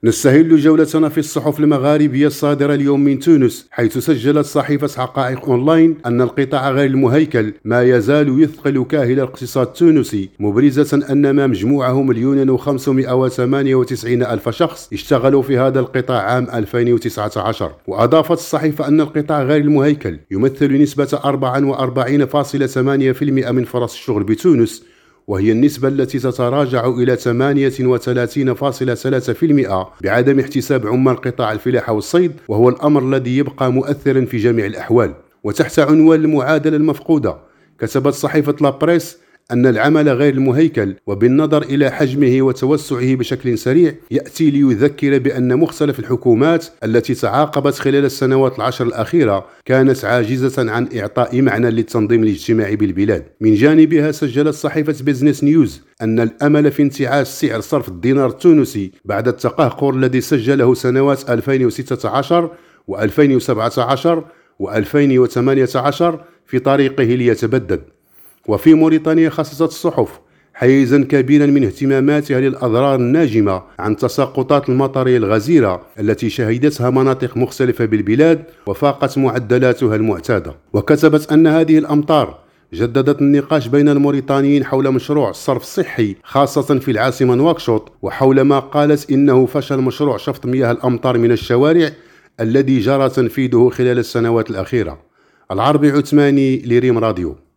نستهل جولتنا في الصحف المغاربية الصادرة اليوم من تونس، حيث سجلت صحيفة حقائق أونلاين أن القطاع غير المهيكل ما يزال يثقل كاهل الاقتصاد التونسي، مبرزة أن ما مجموعه 1,598,000 شخص اشتغلوا في هذا القطاع عام 2019. وأضافت الصحيفة أن القطاع غير المهيكل يمثل نسبة 44.8% من فرص الشغل بتونس، وهي النسبة التي تتراجع إلى 38.3% بعدم احتساب عمال قطاع الفلاحة والصيد، وهو الأمر الذي يبقى مؤثرا في جميع الأحوال. وتحت عنوان المعادلة المفقودة، كتبت صحيفة لابريس أن العمل غير المهيكل وبالنظر إلى حجمه وتوسعه بشكل سريع يأتي ليذكر بأن مختلف الحكومات التي تعاقبت خلال السنوات العشر الأخيرة كانت عاجزة عن إعطاء معنى للتنظيم الاجتماعي بالبلاد. من جانبها سجلت صحيفة بيزنس نيوز أن الأمل في انتعاش سعر صرف الدينار التونسي بعد التقهقر الذي سجله سنوات 2016 و2017 و2018 في طريقه ليتبدد. وفي موريتانيا خصصت الصحف حيزا كبيرا من اهتماماتها للأضرار الناجمة عن تساقطات المطرية الغزيرة التي شهدتها مناطق مختلفة بالبلاد وفاقت معدلاتها المعتادة. وكتبت أن هذه الأمطار جددت النقاش بين الموريتانيين حول مشروع الصرف الصحي خاصة في العاصمة نواكشوط، وحول ما قالت إنه فشل مشروع شفط مياه الأمطار من الشوارع الذي جرى تنفيذه خلال السنوات الأخيرة. العربي عثماني لريم راديو.